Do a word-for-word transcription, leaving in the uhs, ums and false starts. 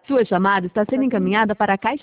Sua chamada está sendo encaminhada para a caixa